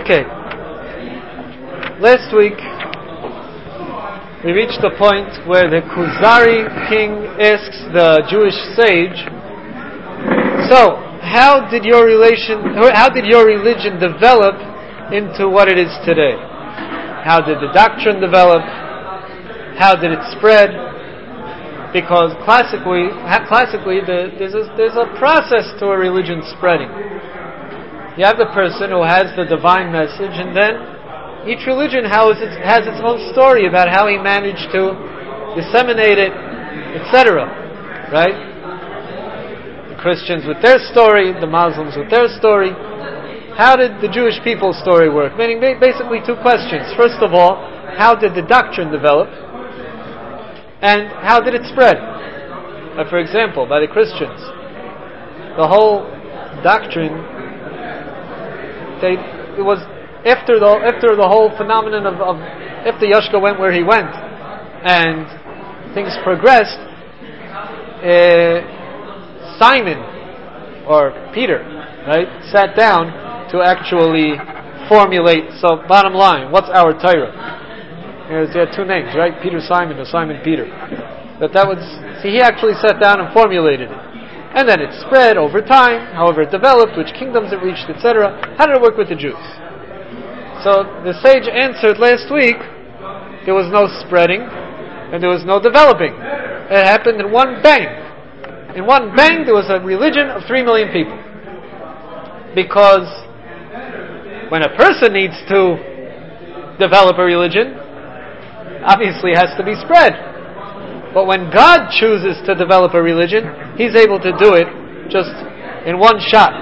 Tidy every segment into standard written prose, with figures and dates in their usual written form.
Okay. Last week we reached the point where the Kuzari king asks the Jewish sage, so how did your religion develop into what it is today? How did the doctrine develop? How did it spread? Because classically there's a process to a religion spreading. You have the person who has the divine message, and then each religion has its own story about how he managed to disseminate it, etc. Right? The Christians with their story, the Muslims with their story. How did the Jewish people's story work? Meaning basically two questions. First of all, how did the doctrine develop? And how did it spread? For example, by the Christians, the whole doctrine, it was after the whole phenomenon of after Yashka went where he went and things progressed, Simon or Peter, right, sat down to actually formulate. So bottom line, what's our Torah? He had two names, right? Peter Simon or Simon Peter. He actually sat down and formulated it. And then it spread over time, however it developed, which kingdoms it reached, etc. How did it work with the Jews? So the sage answered last week, there was no spreading and there was no developing. It happened in one bang. In one bang there was a religion of 3 million people. Because when a person needs to develop a religion, obviously it has to be spread. But when God chooses to develop a religion, He's able to do it just in one shot.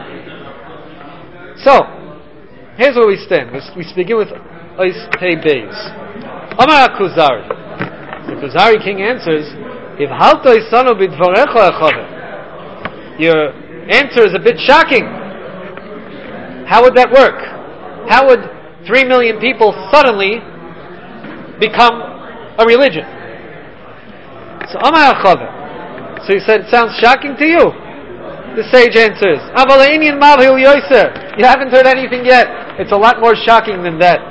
So, here's where we stand. We begin with Ois Pei Beis. Amar Kuzari. The Kuzari king answers, If halto isano bidvorecha echave. Your answer is a bit shocking. How would that work? How would 3 million people suddenly become a religion? So Amar Echave. So he said, it sounds shocking to you. The sage answers, you haven't heard anything yet. It's a lot more shocking than that.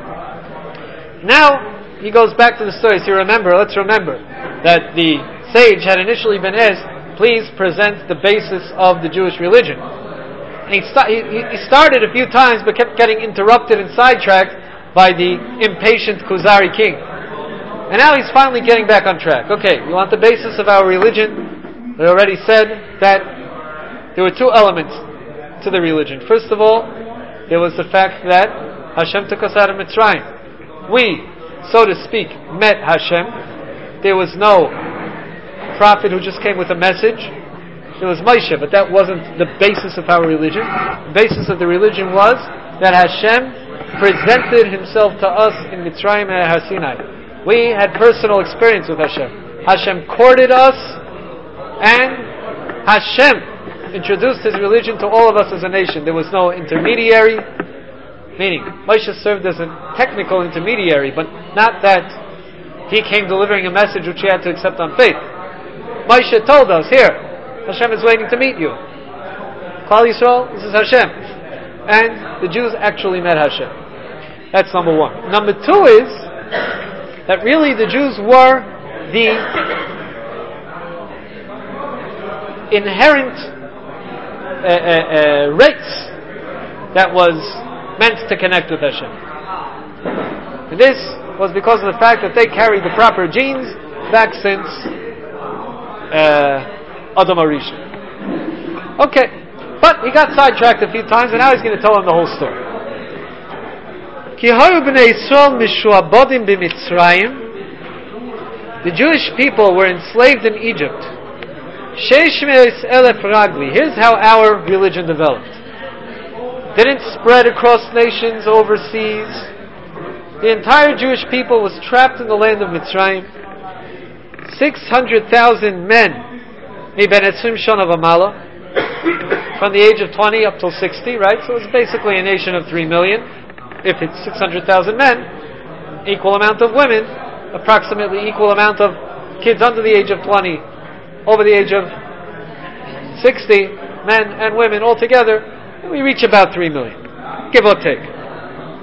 Now, he goes back to the story. So let's remember that the sage had initially been asked, please present the basis of the Jewish religion. And he started a few times, but kept getting interrupted and sidetracked by the impatient Kuzari king. And now he's finally getting back on track. Okay, you want the basis of our religion? We already said that there were two elements to the religion. First of all, there was the fact that Hashem took us out of Mitzrayim. We, so to speak, met Hashem. There was no prophet who just came with a message. There was Moshe, but that wasn't the basis of our religion. The basis of the religion was that Hashem presented Himself to us in Mitzrayim and Har Sinai. We had personal experience with Hashem. Hashem courted us, and Hashem introduced His religion to all of us as a nation. There was no intermediary, meaning Moshe served as a technical intermediary, but not that he came delivering a message which he had to accept on faith. Moshe told us, here, Hashem is waiting to meet you. Klal Yisrael, this is Hashem. And the Jews actually met Hashem. That's number one. Number two is that really the Jews were the inherent race that was meant to connect with Hashem. And this was because of the fact that they carried the proper genes back since Adam HaRishon. Okay, but he got sidetracked a few times, and now he's going to tell him the whole story. The Jewish people were enslaved in Egypt. Here's how our religion developed. Didn't spread across nations overseas. The entire Jewish people was trapped in the land of Mitzrayim. 600,000 men, from the age of 20 up till 60, right? So it's basically a nation of 3 million. If it's 600,000 men, equal amount of women, approximately equal amount of kids under the age of 20, over the age of 60, men and women all together, we reach about 3 million, give or take.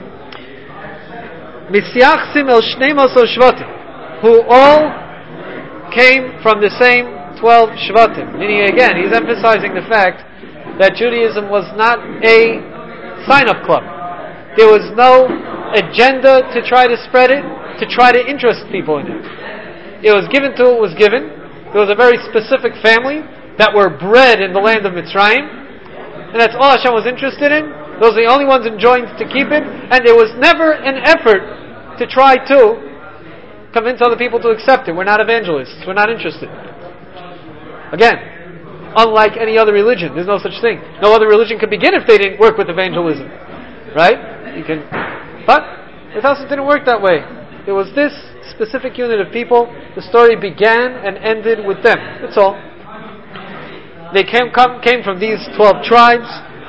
Misyachsim el Shnei Shvatim, who all came from the same 12 Shvatim. Meaning, again, he's emphasizing the fact that Judaism was not a sign-up club. There was no agenda to try to spread it, to try to interest people in it. It was given to what was given. There was a very specific family that were bred in the land of Mitzrayim, and that's all Hashem was interested in. Those are the only ones enjoined to keep it, and there was never an effort to try to convince other people to accept it. We're not evangelists. We're not interested. Again, unlike any other religion, there's no such thing. No other religion could begin if they didn't work with evangelism, right? But with us, it didn't work that way. There was this specific unit of people. The story began and ended with them. That's all. They came from these 12 tribes.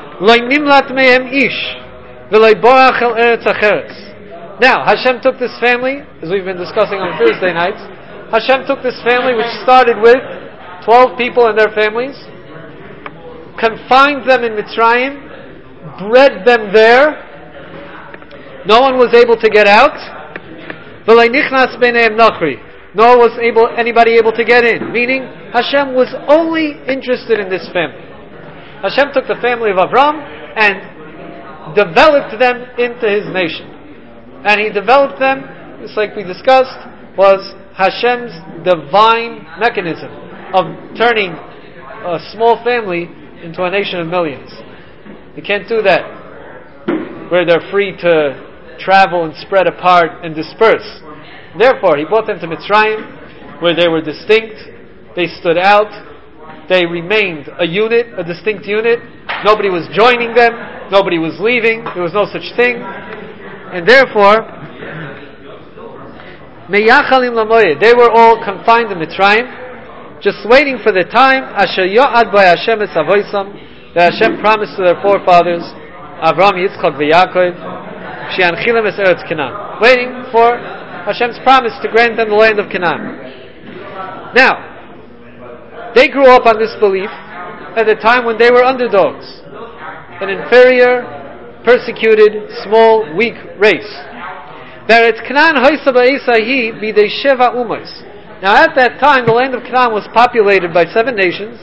Now, Hashem took this family, as we've been discussing on Thursday nights. Hashem took this family, which started with 12 people and their families, confined them in Mitzrayim, bred them there. No one was able to get out. Nor was anybody able to get in. Meaning, Hashem was only interested in this family. Hashem took the family of Avram and developed them into His nation. And He developed them, just like we discussed, was Hashem's divine mechanism of turning a small family into a nation of millions. You can't do that where they're free to travel and spread apart and disperse. Therefore, He brought them to Mitzrayim, where they were distinct, they stood out, they remained a unit, a distinct unit. Nobody was joining them, nobody was leaving, there was no such thing. And therefore, Meyachalim Lamoyed, they were all confined in Mitzrayim, just waiting for the time Asher Yo'ad by Hashem es Avoisam, that Hashem promised to their forefathers, Avram, Yitzchak, Yaakov, She'anchilem es Eretz Canaan, waiting for Hashem's promise to grant them the land of Canaan. Now, they grew up on this belief at a time when they were underdogs, an inferior, persecuted, small, weak race. Now, at that time, the land of Canaan was populated by 7 nations,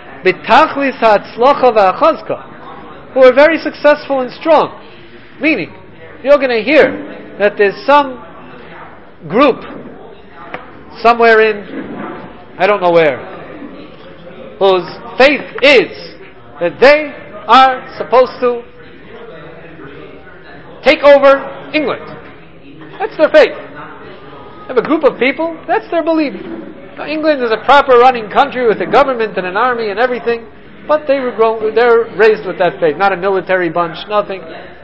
who were very successful and strong. Meaning, you're going to hear that there's some group somewhere in, I don't know where, whose faith is that they are supposed to take over England. That's their faith. They have a group of people, that's their belief. Now, England is a proper running country with a government and an army and everything, but they're raised with that faith, not a military bunch, nothing.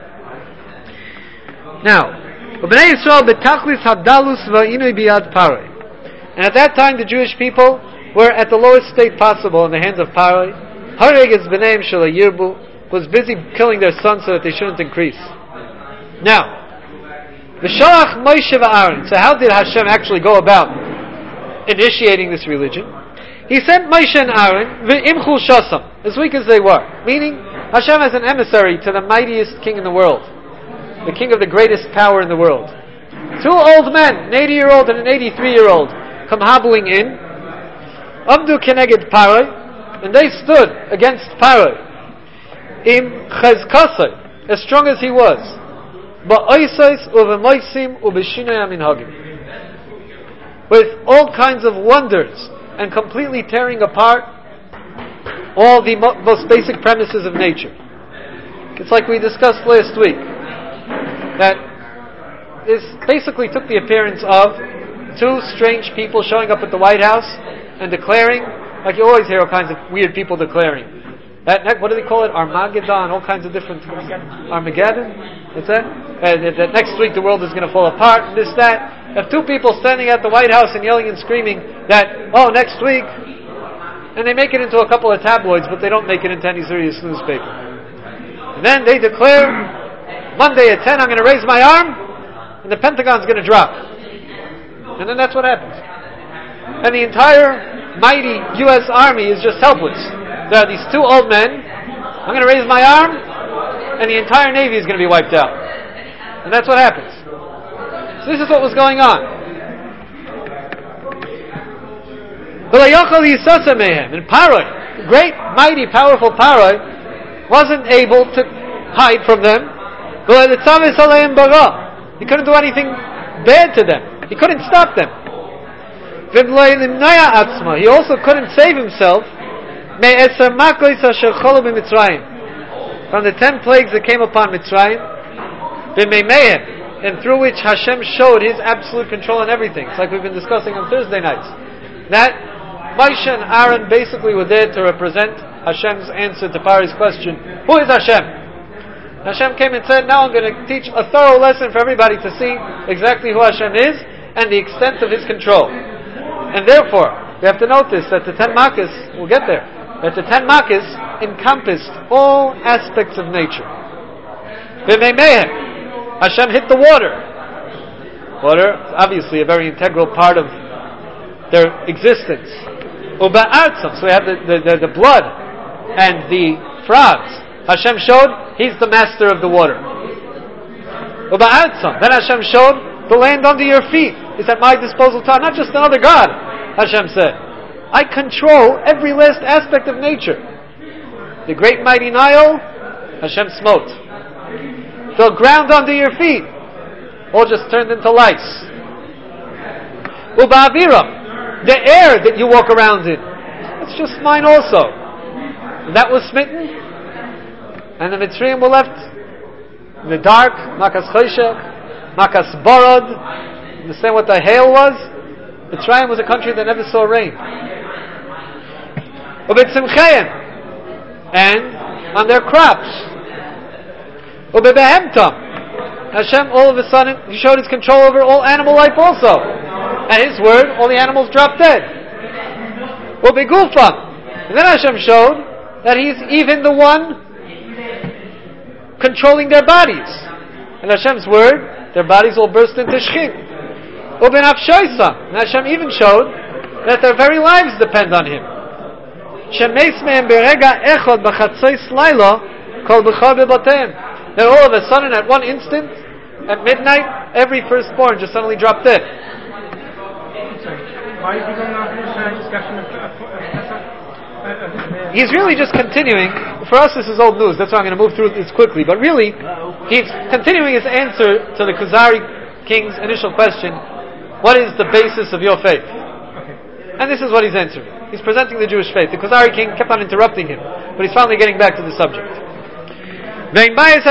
Now, and at that time the Jewish people were at the lowest state possible in the hands of Paroi. Was busy killing their sons so that they shouldn't increase. Now, so how did Hashem actually go about initiating this religion? He sent Moshe and Aaron as weak as they were. Meaning, Hashem has an emissary to the mightiest king in the world, the king of the greatest power in the world. 2 old men, an 80-year-old and an 83-year-old, come hobbling in. Abdu keneged Paroi, and they stood against Paroi. Im chezkasai, as strong as he was. Ba'oisais uvemoisim ubeshinoi aminhagim. With all kinds of wonders and completely tearing apart all the most basic premises of nature. It's like we discussed last week, that this basically took the appearance of 2 strange people showing up at the White House and declaring, like you always hear all kinds of weird people declaring. What do they call it? Armageddon, all kinds of different... Armageddon? What's that? That next week the world is going to fall apart, and this, that. If 2 people standing at the White House and yelling and screaming that, next week, and they make it into a couple of tabloids, but they don't make it into any serious newspaper. And then they declare, Monday at 10 I'm going to raise my arm, and the Pentagon's going to drop. And then that's what happens. And the entire mighty U.S. Army is just helpless. There are these 2 old men, I'm going to raise my arm, and the entire Navy is going to be wiped out. And that's what happens. So this is what was going on. And Paroi, great, mighty, powerful Paroi, wasn't able to hide from them. He couldn't do anything bad to them. He couldn't stop them. He also couldn't save himself from the 10 plagues that came upon Mitzrayim, and through which Hashem showed His absolute control on everything. It's like we've been discussing on Thursday nights. That Moshe and Aaron basically were there to represent Hashem's answer to Pharaoh's question, who is Hashem? Hashem came and said, now I'm going to teach a thorough lesson for everybody to see exactly who Hashem is and the extent of His control. And therefore, we have to notice that the 10 Makkos, we'll get there, that the 10 Makkos encompassed all aspects of nature. Hashem hit the water. Water, obviously a very integral part of their existence. Uba'artzam, so we have the blood and the frogs. Hashem showed He's the master of the water. Uba'artzam, then Hashem showed the land under your feet is at my disposal. Not just another God, Hashem said. I control every last aspect of nature. The great mighty Nile, Hashem smote. The ground under your feet, all just turned into lice. Uba'aviram, the air that you walk around in, it's just mine also. And that was smitten, and the Mitzrayim were left in the dark, Makas Choshech, Makas Borod. Understand what the hail was? Mitzrayim was a country that never saw rain. And on their crops. Hashem all of a sudden He showed His control over all animal life also. At His word, all the animals dropped dead. And then Hashem showed that He's even the one controlling their bodies. And Hashem's word, their bodies will burst into shchit. And Hashem even showed that their very lives depend on Him. That all of a sudden, at one instant, at midnight, every firstborn just suddenly dropped dead. Why is he going on this discussion of He's really just continuing. For us, this is old news. That's why I'm going to move through this quickly. But really, he's continuing his answer to the Khazari king's initial question, what is the basis of your faith? And this is what he's answering. He's presenting the Jewish faith. The Khazari king kept on interrupting him, but he's finally getting back to the subject. And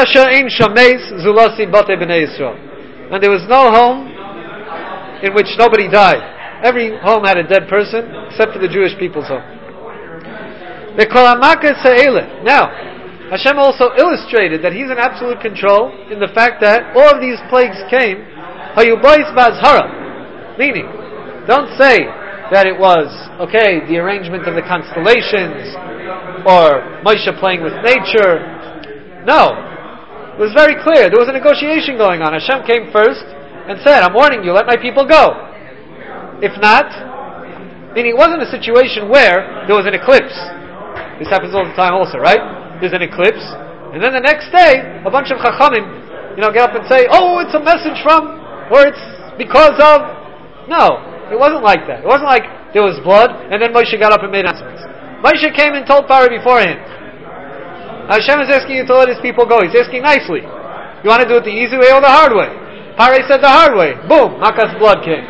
there was no home in which nobody died. Every home had a dead person, except for the Jewish people's home. Now, Hashem also illustrated that He's in absolute control in the fact that all of these plagues came, meaning, don't say that it was, the arrangement of the constellations, or Moshe playing with nature. No. It was very clear. There was a negotiation going on. Hashem came first and said, I'm warning you, let my people go. If not, meaning it wasn't a situation where there was an eclipse. This happens all the time also, right? There's an eclipse, and then the next day, a bunch of chachamim, get up and say, oh, it's a message from, or it's because of. No, it wasn't like that. It wasn't like there was blood, and then Moshe got up and made announcements. Moshe came and told Pharaoh beforehand. Hashem is asking you to let His people go. He's asking nicely. You want to do it the easy way or the hard way? Pharaoh said the hard way. Boom, Makkah's blood came.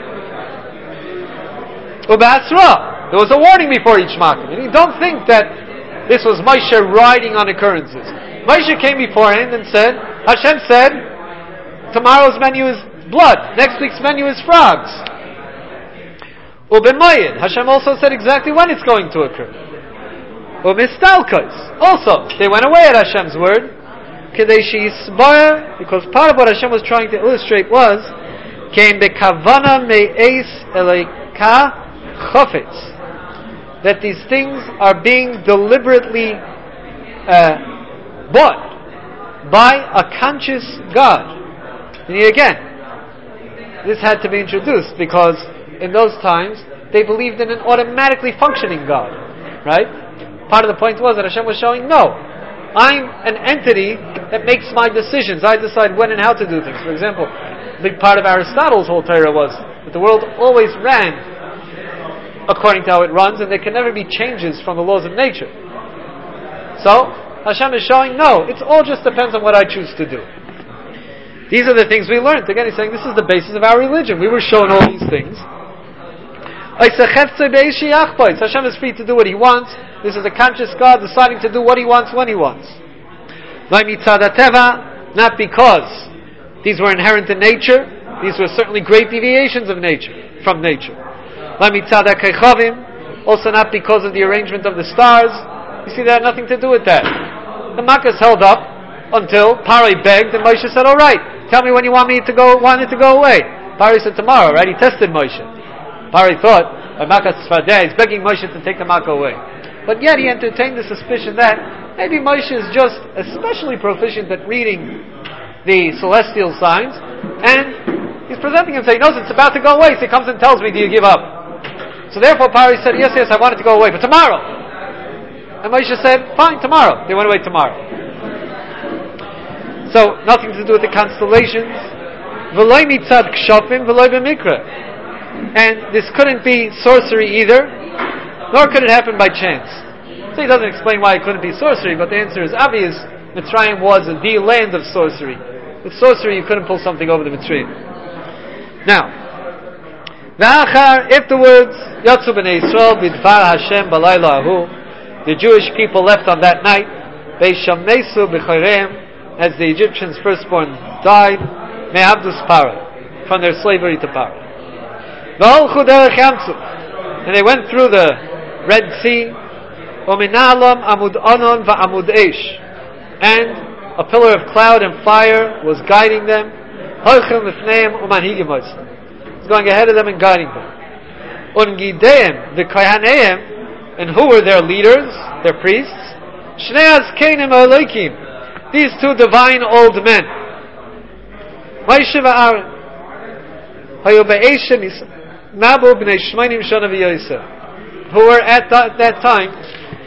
Ubasra, there was a warning before each Makkah. And you don't think that this was Moshe riding on occurrences. Moshe came beforehand and said, Hashem said, tomorrow's menu is blood. Next week's menu is frogs. Ubemayid, Hashem also said exactly when it's going to occur. Umistalkos, also, they went away at Hashem's word. Because part of what Hashem was trying to illustrate was, came bekavana me'es eleika chofetz, that these things are being deliberately bought by a conscious God. And again, this had to be introduced because in those times they believed in an automatically functioning God, right? Part of the point was that Hashem was showing, no, I'm an entity that makes my decisions. I decide when and how to do things. For example, big part of Aristotle's whole Torah was that the world always ran according to how it runs, and there can never be changes from the laws of nature. So Hashem is showing, no, it all just depends on what I choose to do. These are the things we learned. Again, he's saying this is the basis of our religion. We were shown all these things. Hashem is free to do what He wants. This is a conscious God deciding to do what He wants when He wants. Not because these were inherent in nature. These were certainly great deviations of nature, from nature. Also not because of the arrangement of the stars. You see, that had nothing to do with that. The Makkahs held up until Pari begged, and Moshe said, all right, tell me when you want it to go away. Pari said, tomorrow, right? He tested Moshe. Pari thought, Makkah Sfardeh is begging Moshe to take the Makkah away. But yet he entertained the suspicion that maybe Moshe is just especially proficient at reading the celestial signs, and he's presenting him saying, he knows it's about to go away, so he comes and tells me, do you give up? So therefore Pari said, yes, I want it to go away, but tomorrow. And Moshe said, fine, tomorrow. They went away tomorrow. So, nothing to do with the constellations. V'loi mitzad kshofim, v'loi b'mikra. And this couldn't be sorcery either, nor could it happen by chance. So he doesn't explain why it couldn't be sorcery, but the answer is obvious. Mitzrayim was the land of sorcery. With sorcery, you couldn't pull something over the Mitzrayim. Now, afterwards, Yatzu b'nei Yisrael b'dvar Hashem b'layla ahu. The Jewish people left on that night, Beishamesu b'chayreim, as the Egyptians' firstborn died, me'abdus Paro, from their slavery to Paro. V'holchu derech Yamsuf, and they went through the Red Sea, Ominalam amud onon va'amud eish, and a pillar of cloud and fire was guiding them. Holchem lifneim umanhigim oisem, was going ahead of them and guiding them. Ungideim v'kohaneim, and who were their leaders, their priests? Shnei azkenim ha'elokim, these two divine old men. Moshe v'Aaron, hayu be'eshem nabu b'nei shmeinim shana v'yosef, who were at that time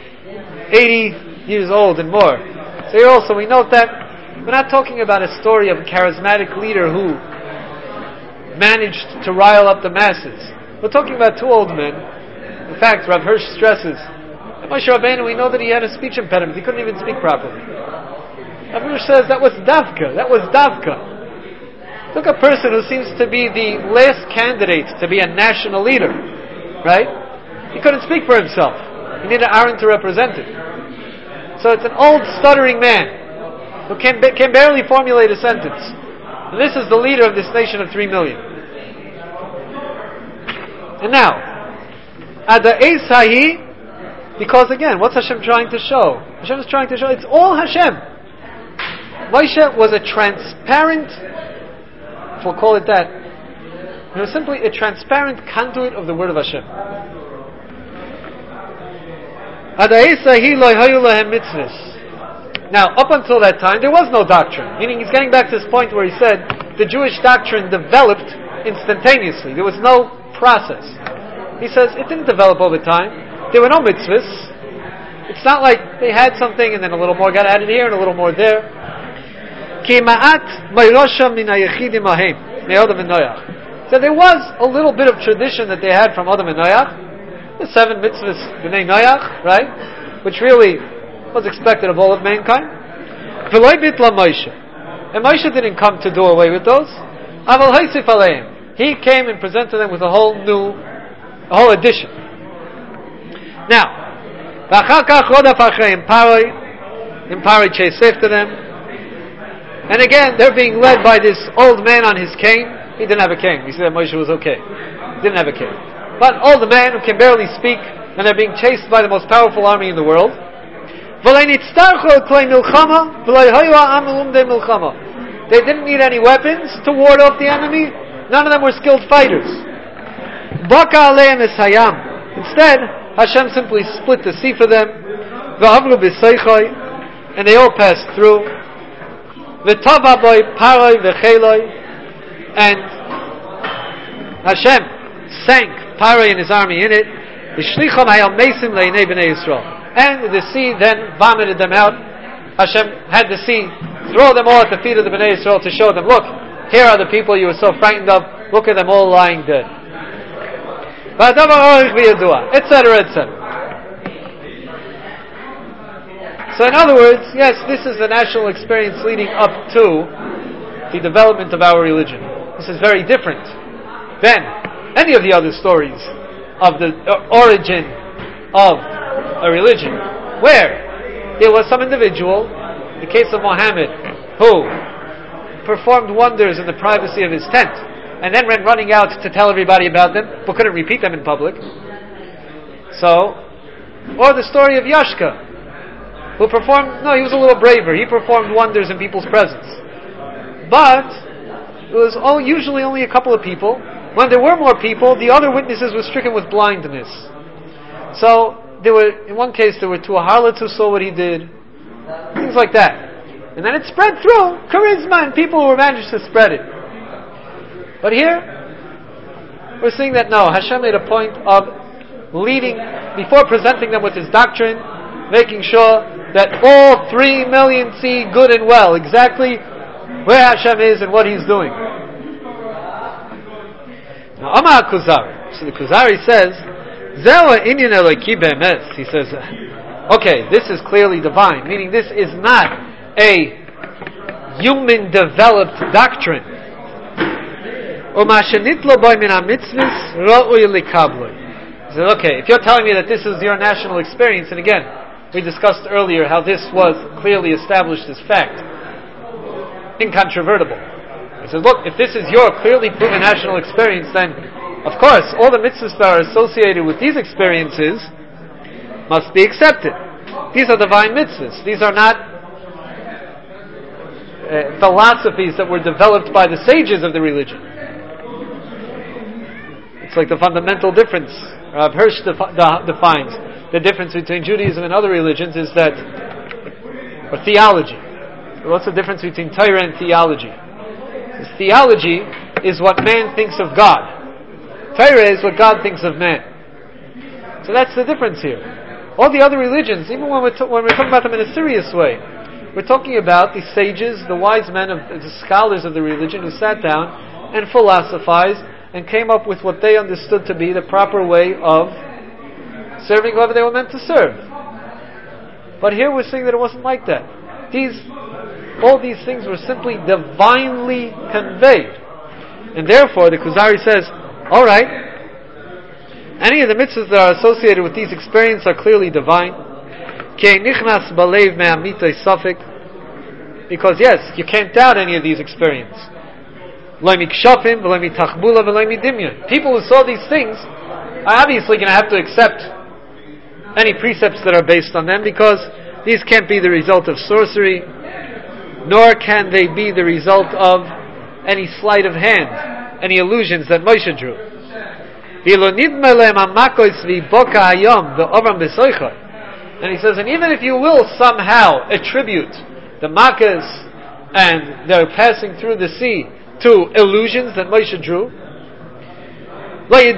80 years old and more. So here also we note that we're not talking about a story of a charismatic leader who managed to rile up the masses. We're talking about two old men. In fact, Rav Hirsch stresses that Moshe Rabbeinu, we know that he had a speech impediment. He couldn't even speak properly. Rav Hirsch says that was Davka. Look, a person who seems to be the last candidate to be a national leader, right? He couldn't speak for himself. He needed Aaron to represent him. So it's an old, stuttering man who can barely formulate a sentence. And this is the leader of this nation of 3 million. And now, Ada Esahi, because again, what's Hashem trying to show? Hashem is trying to show it's all Hashem. Moshe was a transparent, if we'll call it that, he was simply a transparent conduit of the word of Hashem. Ada Esahi lo hayu lahem mitzvahs. Now, up until that time, there was no doctrine. Meaning, he's getting back to this point where he said the Jewish doctrine developed instantaneously. There was no process. He says it didn't develop over time. There were no mitzvahs. It's not like they had something and then a little more got added here and a little more there. So there was a little bit of tradition that they had from Adam and Noach, the 7 mitzvahs b'nei Noach, right? Which really was expected of all of mankind. And Moshe didn't come to do away with those. He came and presented them with a whole addition. Now, Pari chased after them, and again they're being led by this old man on his cane. He didn't have a cane. We see that Moshe was okay. He didn't have a cane, but old man who can barely speak, and they're being chased by the most powerful army in the world. They didn't need any weapons to ward off the enemy. None of them were skilled fighters. Instead, Hashem simply split the sea for them, and they all passed through. And Hashem sank Paro and his army in it. And the sea then vomited them out. Hashem had the sea throw them all at the feet of the Bnei Yisrael to show them, look, Here are the people you were so frightened of. Look at them all lying dead. Etc., etc. So in other words, yes, this is the national experience leading up to the development of our religion. This is very different than any of the other stories of the origin of a religion, where there was some individual, the case of Muhammad, who performed wonders in the privacy of his tent, and then ran running out to tell everybody about them, but couldn't repeat them in public. So, or the story of Yashka, who performed, he was a little braver. He performed wonders in people's presence. But it was usually only a couple of people. When there were more people, the other witnesses were stricken with blindness. So, in one case, there were two harlots who saw what he did. Things like that. And then it spread through charisma and people who managed to spread it. But here, we're seeing that no, Hashem made a point of leading, before presenting them with his doctrine, making sure that all 3 million see good and well exactly where Hashem is and what he's doing. Now, Amar Kuzari. So the Kuzari says, he says, okay, this is clearly divine, meaning this is not a human developed doctrine. He says, okay, if you're telling me that this is your national experience, and again, we discussed earlier how this was clearly established as fact, incontrovertible. He says, look, if this is your clearly proven national experience, then, of course, all the mitzvahs that are associated with these experiences must be accepted. These are divine mitzvahs. These are not philosophies that were developed by the sages of the religion. It's like the fundamental difference. Rav Hirsch defines the difference between Judaism and other religions is that, or theology. What's the difference between Torah and theology? Because theology is what man thinks of God. Torah is what God thinks of man. So that's the difference here. All the other religions, even when we're talking about them in a serious way, we're talking about the sages, the wise men, the scholars of the religion who sat down and philosophized and came up with what they understood to be the proper way of serving whoever they were meant to serve. But here we're seeing that it wasn't like that. All these things were simply divinely conveyed. And therefore, the Kuzari says, alright, any of the mitzvahs that are associated with these experiences are clearly divine. Because yes, you can't doubt any of these experiences. People who saw these things are obviously going to have to accept any precepts that are based on them, because these can't be the result of sorcery, nor can they be the result of any sleight of hand, any illusions that Moshe drew. And he says, and even if you will somehow attribute the makkahs and their passing through the sea to illusions that Moshe drew, he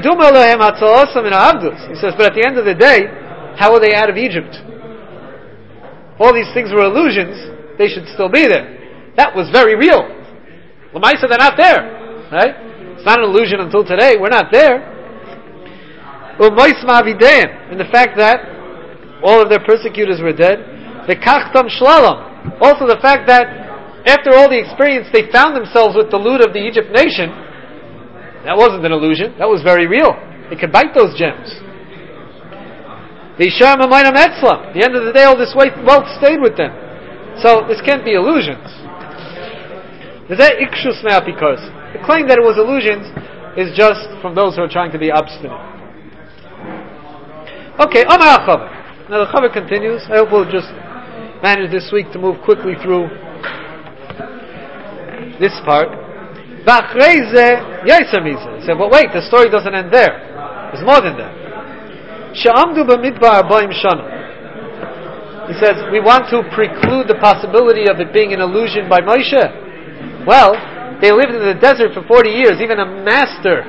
says, but at the end of the day, how were they out of Egypt? All these things were illusions, they should still be there. That was very real. L'maisa, they're not there. Right? It's not an illusion until today, we're not there. And the fact that all of their persecutors were dead. Also the fact that after all the experience they found themselves with the loot of the Egypt nation, that wasn't an illusion, that was very real. They could bite those gems. At the end of the day, all this wealth stayed with them. So this can't be illusions. The claim that it was illusions is just from those who are trying to be obstinate. Okay, Amar HaChavar. Now the Chavar continues. I hope we'll just manage this week to move quickly through this part. He said, but wait, the story doesn't end there. There's more than that. He says, we want to preclude the possibility of it being an illusion by Moshe. Well, they lived in the desert for 40 years. Even a master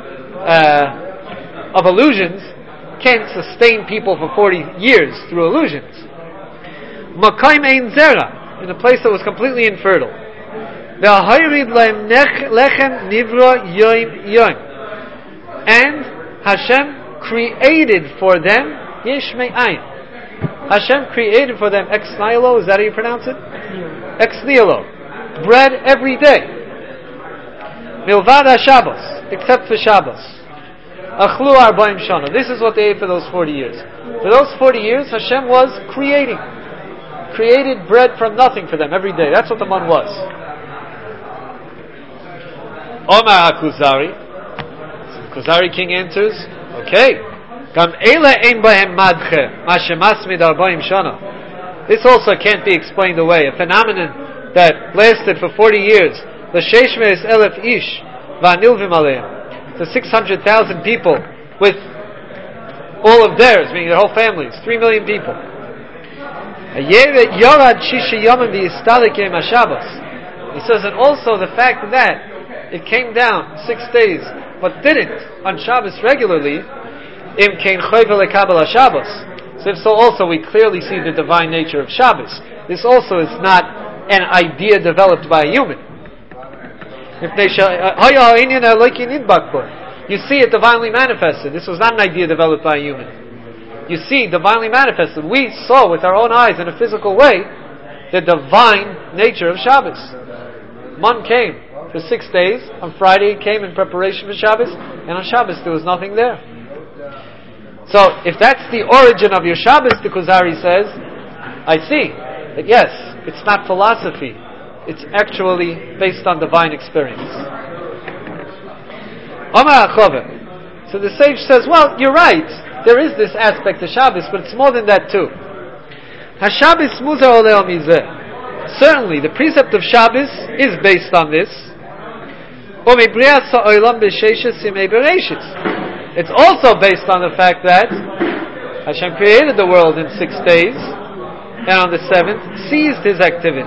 of illusions can't sustain people for 40 years through illusions. In a place that was completely infertile. And Hashem created for them Yesh Me'ayin. Hashem created for them ex nihilo, is that how you pronounce it? Ex nihilo. Bread every day. Milvad HaShabbos, except for Shabbos. Achlu Arba'im Shana. This is what they ate for those 40 years. For those 40 years, Hashem was created bread from nothing for them every day. That's what the man was. Omar HaKuzari. Kuzari king answers, okay. This also can't be explained away. A phenomenon that lasted for 40 years. The 600,000 ish va'nilvim aleim. The 600,000 people with all of theirs, meaning their whole families, 3 million people. He says, and also the fact that it came down 6 days, but didn't on Shabbos regularly. So if so, also we clearly see the divine nature of Shabbos. This also is not an idea developed by a human. You see it divinely manifested. This was not an idea developed by a human. You see divinely manifested. We saw with our own eyes in a physical way the divine nature of Shabbos. Man came for 6 days. On Friday it came in preparation for Shabbos, and on Shabbos there was nothing there. So if that's the origin of your Shabbos, the Kuzari says, I see that yes, it's not philosophy. It's actually based on divine experience. So the sage says, well, you're right. There is this aspect of Shabbos, but it's more than that too. Certainly, the precept of Shabbos is based on this. It's also based on the fact that Hashem created the world in 6 days, and on the 7th ceased His activity.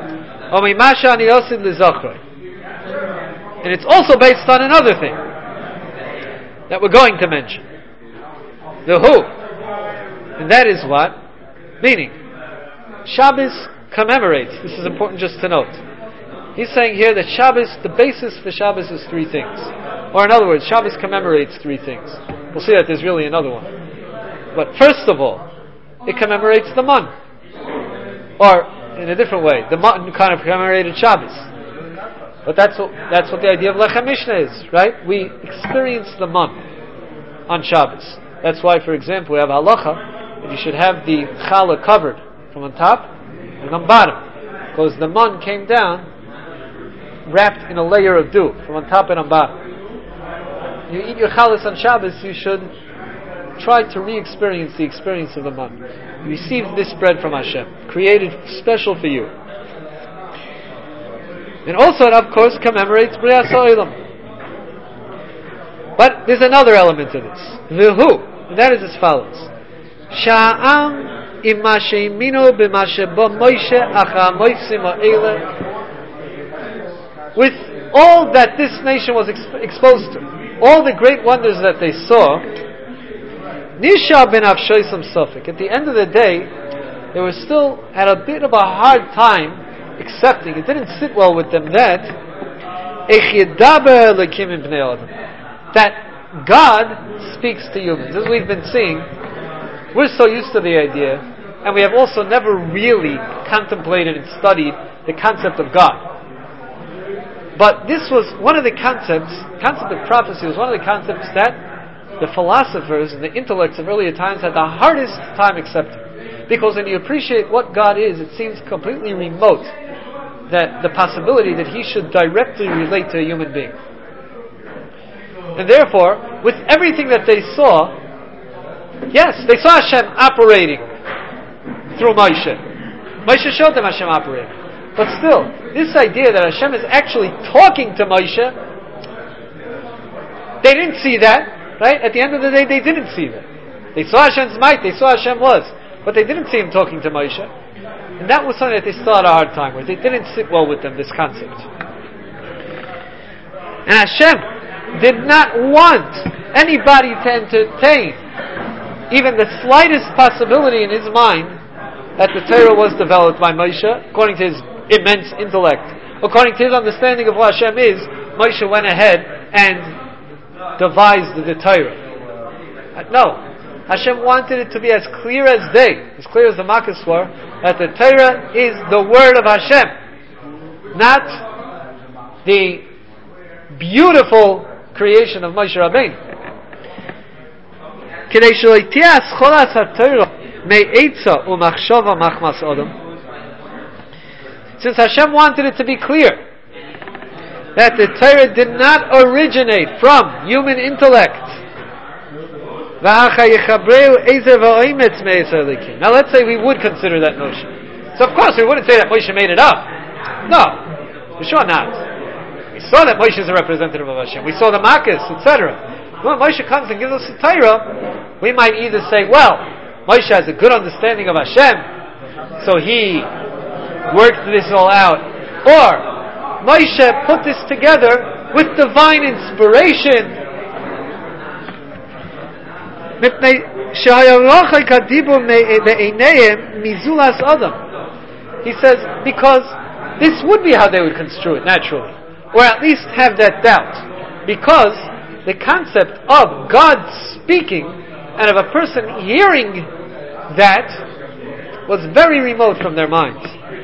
And it's also based on another thing that we're going to mention. The who. And that is what? Meaning, Shabbos commemorates. This is important just to note. He's saying here that Shabbos, the basis for Shabbos is 3 things. Or in other words, Shabbos commemorates 3 things. We'll see that there's really another one. But first of all, it commemorates the man. Or, in a different way, the man kind of commemorated Shabbos. But that's what the idea of Lechem Mishnah is, right? We experience the man on Shabbos. That's why, for example, we have halacha that you should have the challah covered from on top and on bottom. Because the man came down wrapped in a layer of dew from on top and on bottom. You eat your chalas on Shabbos, you should try to re-experience the experience of the man. You received this bread from Hashem, created special for you. And also it, of course, commemorates Brias HaOlam. But there's another element to this. The who, and that is as follows. Sha'am imma she'iminu b'ma sheba Moshe acha moisim ha'ele. With all that this nation was exposed to, all the great wonders that they saw, Nisha ben Avshoisam Sofik. At the end of the day, they were still had a bit of a hard time accepting. It didn't sit well with them that God speaks to humans. As we've been seeing, we're so used to the idea, and we have also never really contemplated and studied the concept of God. But this was one of the concept of prophecy was one of the concepts that the philosophers and the intellects of earlier times had the hardest time accepting. Because when you appreciate what God is, it seems completely remote that the possibility that He should directly relate to a human being. And therefore, with everything that they saw, yes, they saw Hashem operating through Moshe. Moshe showed them Hashem operating. But still, this idea that Hashem is actually talking to Moshe, they didn't see that, right? At the end of the day, they didn't see that. They saw Hashem's might, they saw Hashem was, but they didn't see Him talking to Moshe. And that was something that they still had a hard time with. It didn't sit well with them, this concept. And Hashem did not want anybody to entertain even the slightest possibility in his mind that the Torah was developed by Moshe, according to his immense intellect, according to his understanding of what Hashem is, Moshe went ahead and devised the Torah. No. Hashem wanted it to be as clear as day, as clear as the Makkos were, that the Torah is the word of Hashem, not the beautiful creation of Moshe Rabbeinu. Since Hashem wanted it to be clear that the Torah did not originate from human intellect. Now let's say we would consider that notion. So of course we wouldn't say that Moshe made it up. No, for sure not. We saw that Moshe is a representative of Hashem. We saw the Makkos, etc. When Moshe comes and gives us the Torah, we might either say, well, Moshe has a good understanding of Hashem, so he worked this all out, or Moshe put this together with divine inspiration. He says, because this would be how they would construe it naturally, or at least have that doubt, because the concept of God speaking and of a person hearing that was very remote from their minds.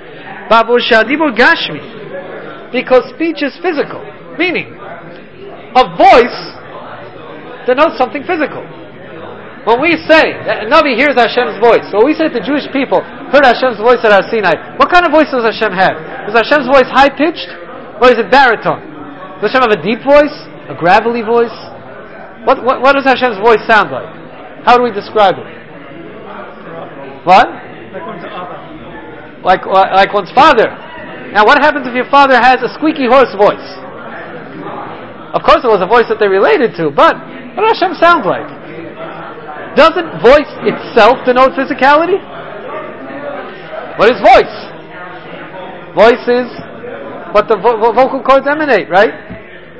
Because speech is physical, meaning a voice denotes something physical. When we say that a Navi hears Hashem's voice, when we say that the Jewish people heard Hashem's voice at Har Sinai, what kind of voice does Hashem have? Is Hashem's voice high-pitched, or is it baritone? Does Hashem have a deep voice? A gravelly voice? What does Hashem's voice sound like? How do we describe it? What? Like one's father. Now what happens if your father has a squeaky horse voice? Of course it was a voice that they related to, but what does Hashem sound like? Doesn't voice itself denote physicality? What is voice? Voice is what the vocal cords emanate, right?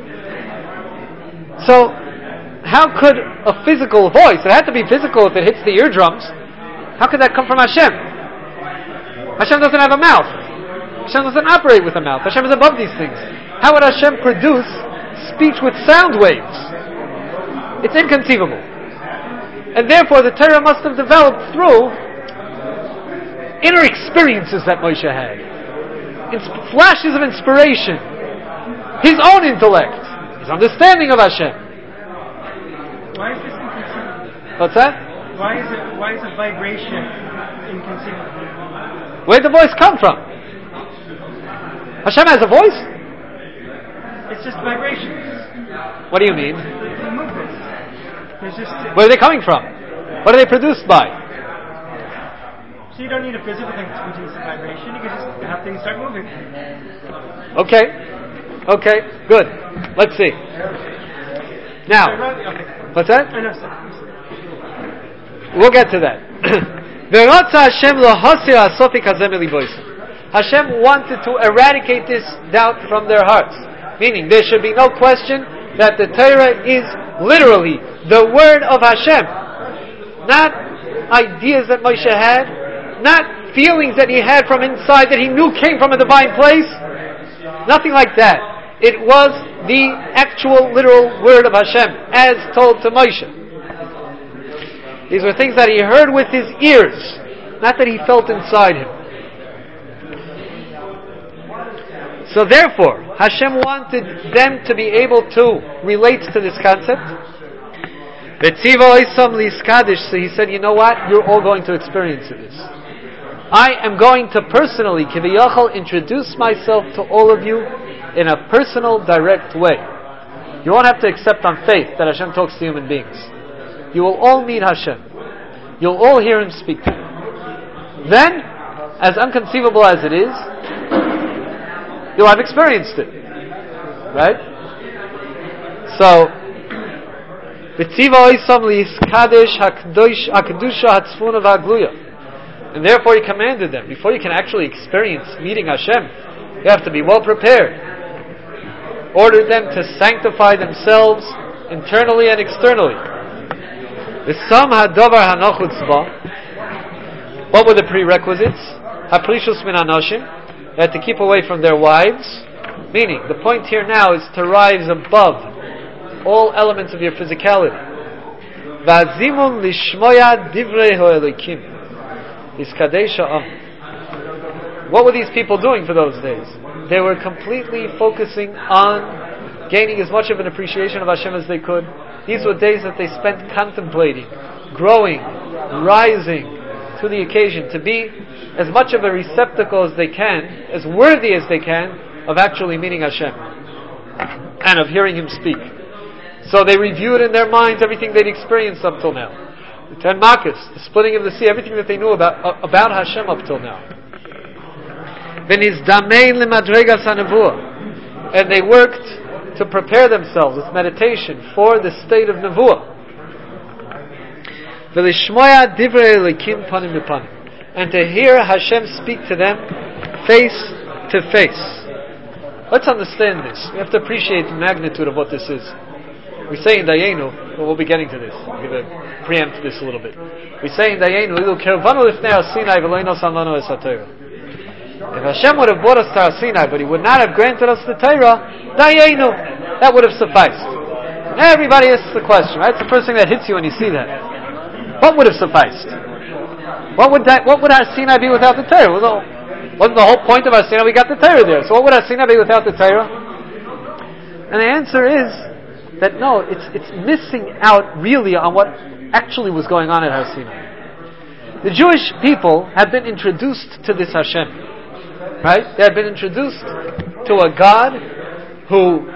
So, how could a physical voice, it had to be physical if it hits the eardrums, how could that come from Hashem? Hashem doesn't have a mouth. Hashem doesn't operate with a mouth. Hashem is above these things. How would Hashem produce speech with sound waves? It's inconceivable. And therefore the Torah must have developed through inner experiences that Moshe had. Flashes of inspiration. His own intellect. His understanding of Hashem. Why is this inconceivable? What's that? Why is a vibration inconceivable? Where did the voice come from? Hashem has a voice? It's just vibrations. What do you mean? They move this. There's just... Where are they coming from? What are they produced by? So you don't need a physical thing to produce a vibration. You can just have things start moving. Okay, good. Let's see. Now, what's that? We'll get to that. Hashem wanted to eradicate this doubt from their hearts. Meaning, there should be no question that the Torah is literally the word of Hashem. Not ideas that Moshe had, not feelings that he had from inside that he knew came from a divine place. Nothing like that. It was the actual literal word of Hashem as told to Moshe. These were things that he heard with his ears, not that he felt inside him. So therefore, Hashem wanted them to be able to relate to this concept. So he said, you know what? You're all going to experience this. I am going to personally, kiviyachal, introduce myself to all of you in a personal, direct way. You won't have to accept on faith that Hashem talks to human beings. You will all meet Hashem. You'll all hear Him speak to you. Then, as unconceivable as it is, you'll have experienced it. Right? So, and therefore He commanded them, before you can actually experience meeting Hashem, you have to be well prepared. Ordered them to sanctify themselves internally and externally. What were the prerequisites? Haprishus min anoshim, They had to keep away from their wives. Meaning, the point here now is to rise above all elements of your physicality. V'azimum lishmoya divrei ha'elikim. Iskadesha am. What were these people doing for those days? They were completely focusing on gaining as much of an appreciation of Hashem as they could. These were days that they spent contemplating, growing, rising to the occasion, to be as much of a receptacle as they can, as worthy as they can, of actually meeting Hashem and of hearing Him speak. So they reviewed in their minds everything they'd experienced up till now. The 10 Makkos, the splitting of the sea, everything that they knew about Hashem up till now. And they worked to prepare themselves with meditation for the state of Nevuah. And to hear Hashem speak to them face to face. Let's understand this. We have to appreciate the magnitude of what this is. We say in Dayenu, well, we'll be getting to this. I'm going to preempt this a little bit. We say in Dayenu, if Hashem would have brought us to Har Sinai, but He would not have granted us the Torah, Dayenu, that would have sufficed. And everybody asks the question, right? It's the first thing that hits you when you see that. What would have sufficed? What would Har Sinai be without the Torah? Wasn't the whole point of Har Sinai we got the Torah there? So what would Har Sinai be without the Torah? And the answer is that no, it's missing out really on what actually was going on at Har Sinai. The Jewish people have been introduced to this Hashem, right? They have been introduced to a God who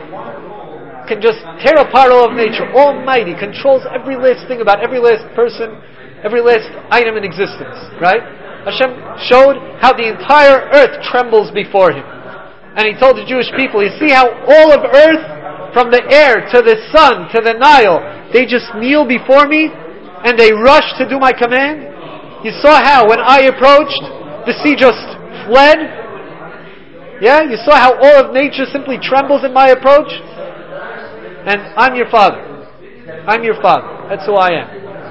can just tear apart all of nature, almighty, controls every last thing about every last person, every last item in existence, right? Hashem showed how the entire earth trembles before Him. And He told the Jewish people, you see how all of earth, from the air to the sun to the Nile, they just kneel before me and they rush to do my command? You saw how when I approached, the sea just fled? Yeah? You saw how all of nature simply trembles in my approach? And I'm your Father. I'm your Father. That's who I am.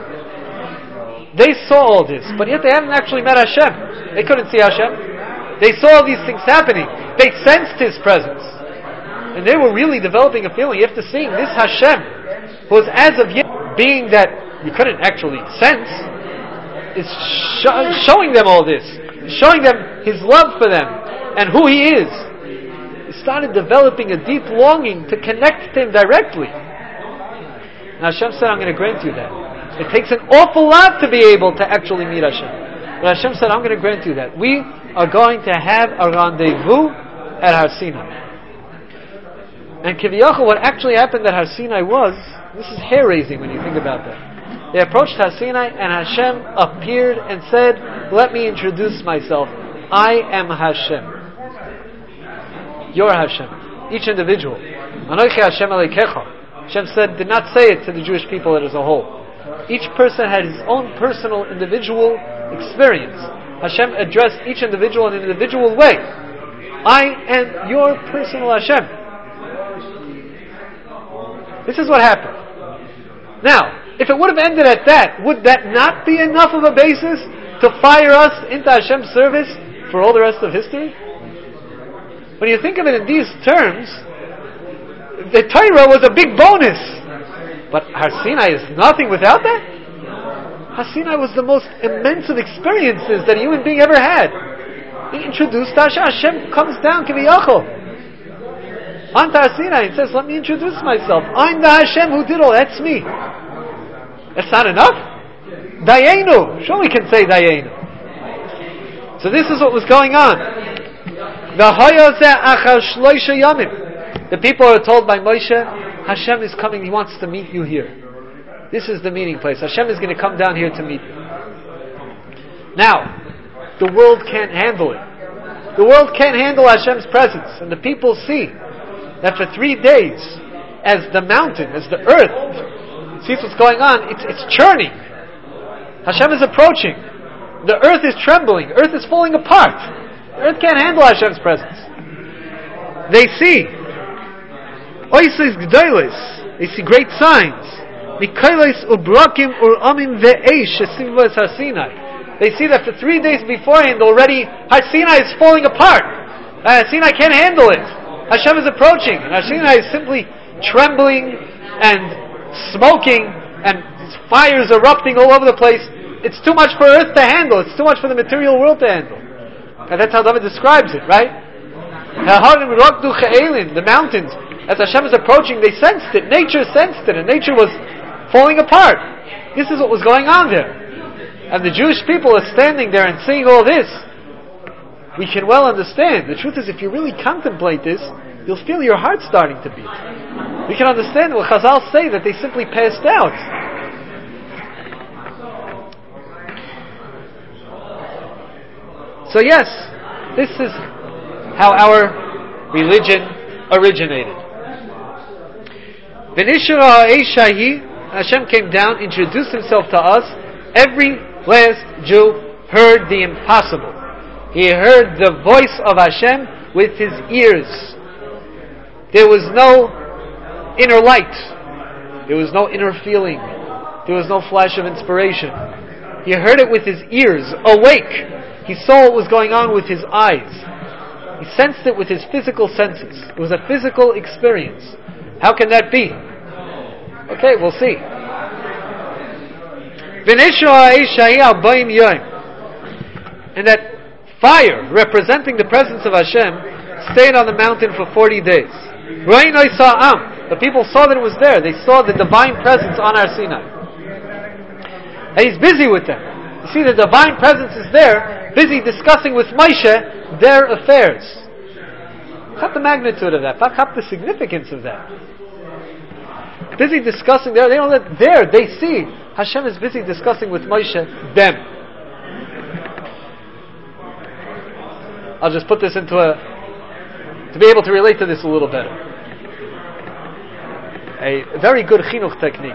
They saw all this, but yet they haven't actually met Hashem. They couldn't see Hashem. They saw all these things happening. They sensed His presence. And they were really developing a feeling. You have to see this Hashem, who is as of yet being that you couldn't actually sense, is showing them all this. Showing them His love for them and who He is. They started developing a deep longing to connect to Him directly. And Hashem said, I'm going to grant you that. It takes an awful lot to be able to actually meet Hashem. But Hashem said, I'm going to grant you that. We are going to have a rendezvous at Har Sinai. And Kiviyachol, what actually happened at Har Sinai was, this is hair-raising when you think about that. They approached Har Sinai and Hashem appeared and said, let me introduce myself. I am Hashem. You're Hashem. Each individual. Anochi Hashem Elokecha. Hashem said, did not say it to the Jewish people as a whole. Each person had his own personal, individual experience. Hashem addressed each individual in an individual way. I am your personal Hashem. This is what happened. Now, if it would have ended at that, would that not be enough of a basis to fire us into Hashem's service for all the rest of history? When you think of it in these terms, the Torah was a big bonus. But Har Sinai is nothing without that? Har Sinai was the most immense of experiences that a human being ever had. He introduced Hashem. Hashem comes down, Kiviyachol, onto Har Sinai and says, let me introduce myself. I'm the Hashem who did all. That's me. That's not enough? Dayenu. Sure, we can say Dayenu. So this is what was going on. The people are told by Moshe, Hashem is coming, He wants to meet you here. This is the meeting place. Hashem is going to come down here to meet you. Now, the world can't handle it. The world can't handle Hashem's presence. And the people see that for 3 days, as the mountain, as the earth sees what's going on, it's churning. Hashem is approaching. The earth is trembling. The earth is falling apart. The earth can't handle Hashem's presence. They see Oises G'dolos. They see great signs. Mikailos ubrakim uramim ve'esh shesivos Har Sinai. they see that for 3 days beforehand already, Har Sinai is falling apart. Sinai can't handle it. Hashem is approaching, and Har Sinai is simply trembling and smoking, and fires erupting all over the place. It's too much for earth to handle. It's too much for the material world to handle. And that's how David describes it, right? The mountains, as Hashem is approaching, they sensed it. Nature sensed it, and nature was falling apart. This is what was going on there. And the Jewish people are standing there and seeing all this. We can well understand. The truth is, if you really contemplate this, you'll feel your heart starting to beat. We can understand what Chazal say, that they simply passed out. So yes, this is how our religion originated. V'nishra Eishahi, Hashem came down, introduced Himself to us. Every last Jew heard the impossible. He heard the voice of Hashem with his ears. There was no inner light. There was no inner feeling. There was no flash of inspiration. He heard it with his ears, awake. He saw what was going on with his eyes. He sensed it with his physical senses. It was a physical experience. How can that be? Okay, we'll see. And that fire, representing the presence of Hashem, stayed on the mountain for 40 days. The people saw that it was there. They saw the divine presence on Har Sinai. And He's busy with them. You see, the divine presence is there, busy discussing with Moshe their affairs. Cut the magnitude of that. Cut the significance of that. Busy discussing there. They don't let there. They see Hashem is busy discussing with Moshe them. I'll just put this into to be able to relate to this a little better. A very good chinuch technique.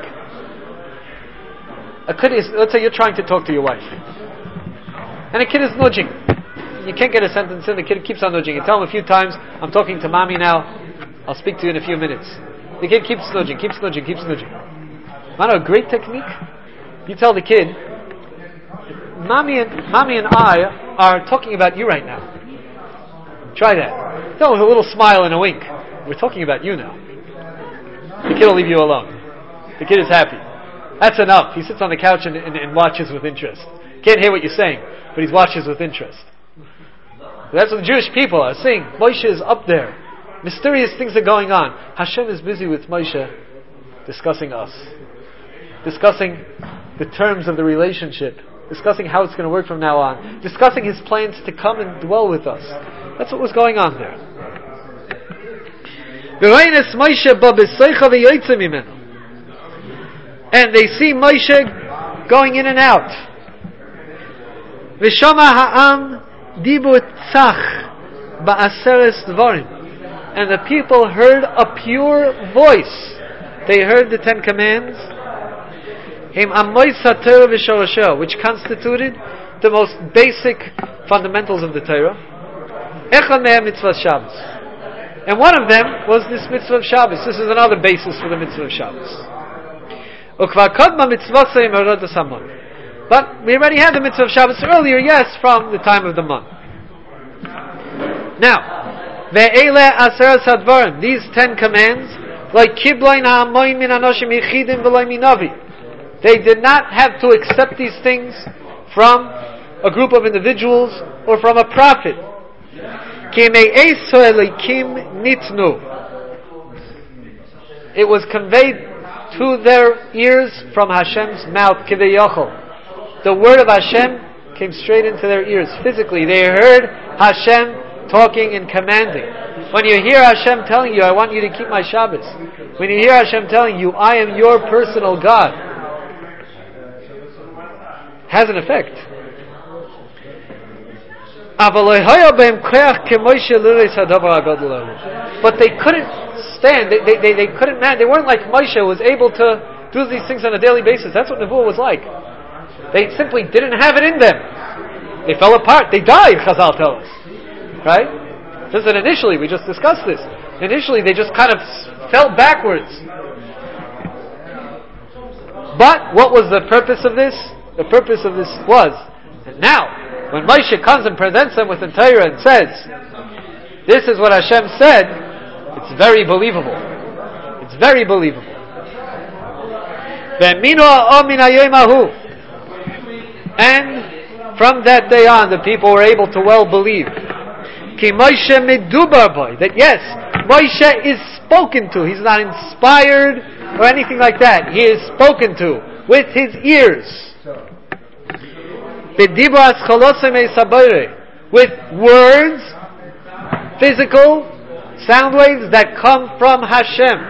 A kid is, let's say you're trying to talk to your wife, and a kid is nudging. You can't get a sentence in. The kid keeps on nudging. You tell him a few times, "I'm talking to mommy now. I'll speak to you in a few minutes." The kid keeps nudging. Want a great technique? You tell the kid, "Mommy and I are talking about you right now." Try that. Tell him with a little smile and a wink. We're talking about you now. The kid will leave you alone. The kid is happy. That's enough. He sits on the couch and watches with interest. Can't hear what you're saying, but he watches with interest. That's what the Jewish people are seeing. Moshe is up there. Mysterious things are going on. Hashem is busy with Moshe discussing us. Discussing the terms of the relationship. Discussing how it's going to work from now on. Discussing His plans to come and dwell with us. That's what was going on there. And they see Moshe going in and out. V'shama ha'am dibur tzach ba'aseres dvarim. And the people heard a pure voice. They heard the 10 Commands, which constituted the most basic fundamentals of the Torah. And one of them was this mitzvah of Shabbos. This is another basis for the mitzvah of Shabbos. But we already had the mitzvah of Shabbos earlier, yes, from the time of the month. Now, these 10 commands, like they did not have to accept these things from a group of individuals or from a prophet. It was conveyed to their ears from Hashem's mouth. The word of Hashem came straight into their ears physically. They heard Hashem talking and commanding. When you hear Hashem telling you, "I want you to keep my Shabbos," when you hear Hashem telling you, "I am your personal God," has an effect. But they couldn't stand. They couldn't man. They weren't like Moshe, who was able to do these things on a daily basis. That's what Nevuah was like. They simply didn't have it in them. They fell apart. They died, Chazal tells us. Right? Just that initially, we just discussed this. Initially, they just kind of fell backwards. But what was the purpose of this? The purpose of this was And now, when Moshe comes and presents them with the Torah and says, this is what Hashem said, it's very believable. It's very believable. And from that day on, the people were able to well believe that yes, Moshe is spoken to. He's not inspired or anything like that. He is spoken to with his ears. With words, physical sound waves that come from Hashem.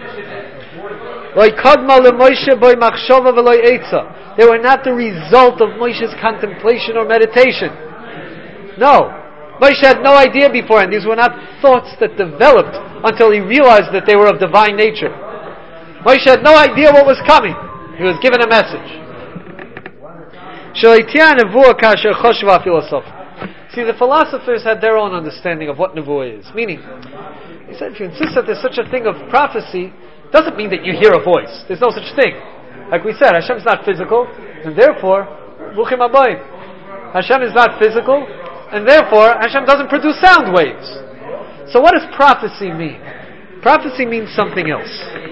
They were not the result of Moshe's contemplation or meditation. No. Moshe had no idea before, and these were not thoughts that developed until he realized that they were of divine nature. Moshe had no idea what was coming. He was given a message. See, the philosophers had their own understanding of what nevuah is. Meaning, he said, if you insist that there's such a thing of prophecy, doesn't mean that you hear a voice. There's no such thing. Like we said, Hashem's not physical, and therefore, Ruchim Abayim. Hashem is not physical, and therefore, Hashem doesn't produce sound waves. So what does prophecy mean? Prophecy means something else.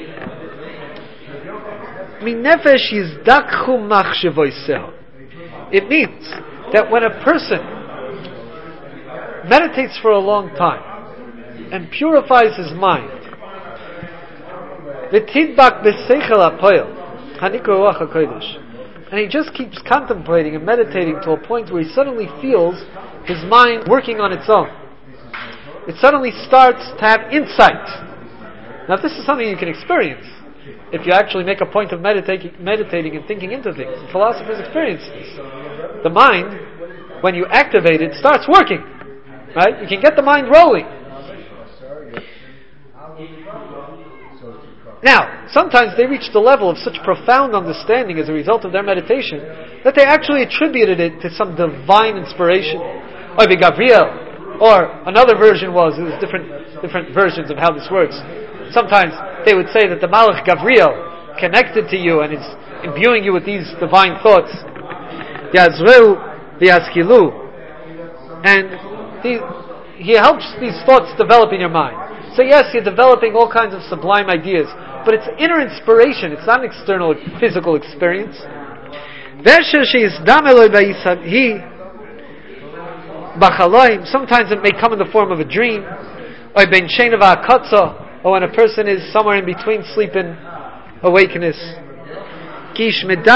It means that when a person meditates for a long time and purifies his mind, and he just keeps contemplating and meditating to a point where he suddenly feels his mind working on its own. It suddenly starts to have insight. Now this is something you can experience if you actually make a point of meditating and thinking into things. The philosophers experience this. The mind, when you activate it, starts working. Right? You can get the mind rolling. Now, sometimes they reach the level of such profound understanding as a result of their meditation that they actually attributed it to some divine inspiration. Or Gabriel, or another version was, there's different versions of how this works. Sometimes they would say that the Malach Gabriel connected to you and is imbuing you with these divine thoughts. Yazreu v'yaskilu. And he helps these thoughts develop in your mind. So yes, you're developing all kinds of sublime ideas, but it's inner inspiration. It's not an external physical experience. Sometimes it may come in the form of a dream, or when a person is somewhere in between sleep and awakeness. He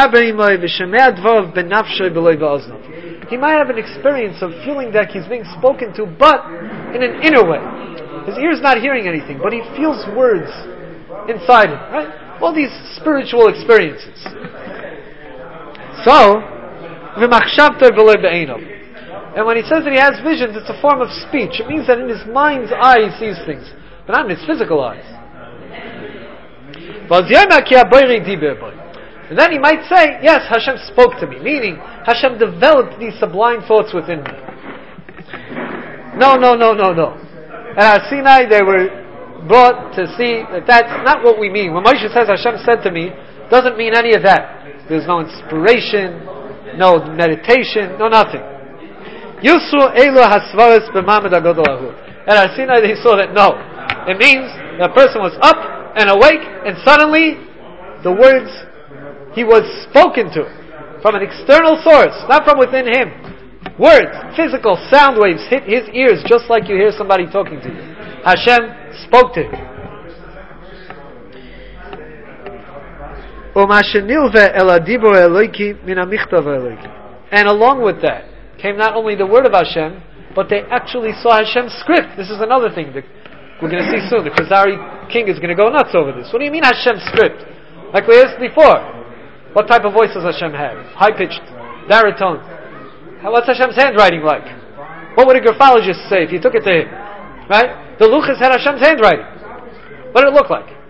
might have an experience of feeling that he's being spoken to, but in an inner way. His ear's not hearing anything, but he feels words inside him, right? All these spiritual experiences. So, and when he says that he has visions, it's a form of speech. It means that in his mind's eye he sees things, but not in his physical eyes. And then he might say, yes, Hashem spoke to me, meaning Hashem developed these sublime thoughts within me. No. At Sinai they were brought to see that that's not what we mean. When Moshe says Hashem said to me, doesn't mean any of that. There's no inspiration, no meditation, no nothing. At Sinai they saw that no. It means the person was up and awake, and suddenly the words he was spoken to from an external source, not from within him. Words, physical sound waves hit his ears just like you hear somebody talking to you. Hashem spoke to him. And along with that came not only the word of Hashem, but they actually saw Hashem's script. This is another thing that we're going to see soon. The Khazari king is going to go nuts over this. What do you mean Hashem's script? Like we asked before, what type of voice does Hashem have? High-pitched, baritone. What's Hashem's handwriting like? What would a graphologist say if you took it to him? Right? The Luchas had Hashem's handwriting. What did it look like?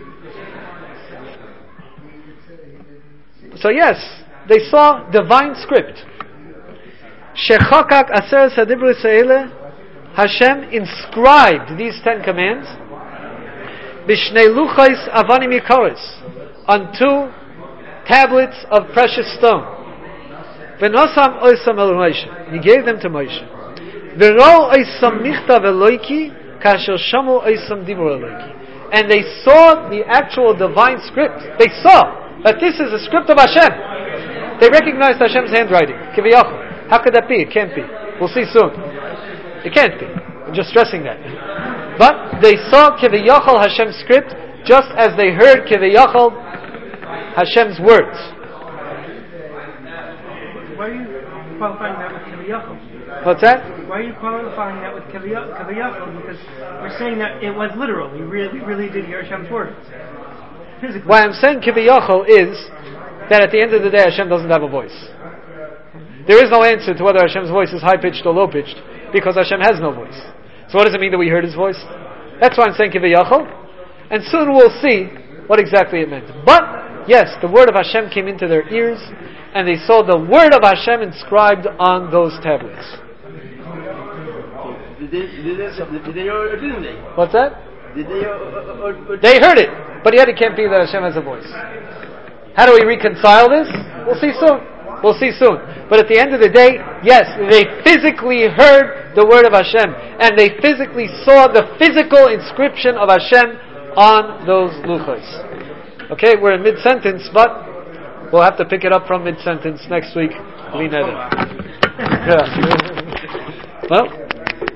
So yes, they saw divine script. Shechokak Aser Sadibru Seile, Hashem inscribed these 10 commands Bishnei Luchais Avanim Yikaris, on 2 tablets of precious stone. V'nosam oisam el Moshe. He gave them to Moshe. V'ro oisam michtav Eloki kasher shamu oisam dibur Eloki. And they saw the actual divine script. They saw that this is a script of Hashem. They recognized Hashem's handwriting. Kiviyachol. How could that be? It can't be. We'll see soon. It can't be. I'm just stressing that. But they saw Kiviyachol Hashem's script just as they heard Kiviyachol Hashem's words. Why are you qualifying that with Kiviyachol? What's that? Why are you qualifying that with Kiviyachol? Because we're saying that it was literal. We really did hear Hashem's words. Physically. Why I'm saying Kiviyachol is that at the end of the day Hashem doesn't have a voice. There is no answer to whether Hashem's voice is high-pitched or low-pitched because Hashem has no voice. So what does it mean that we heard His voice? That's why I'm saying Kiviyachol. And soon we'll see what exactly it meant. But, yes, the word of Hashem came into their ears and they saw the word of Hashem inscribed on those tablets. Did they hear it or didn't they? What's that? Did they hear or They heard it, but yet it can't be that Hashem has a voice. How do we reconcile this? We'll see soon. We'll see soon. But at the end of the day, yes, they physically heard the word of Hashem, and they physically saw the physical inscription of Hashem on those luchos. Okay, we're in mid-sentence, but we'll have to pick it up from mid-sentence next week. Yeah. Well.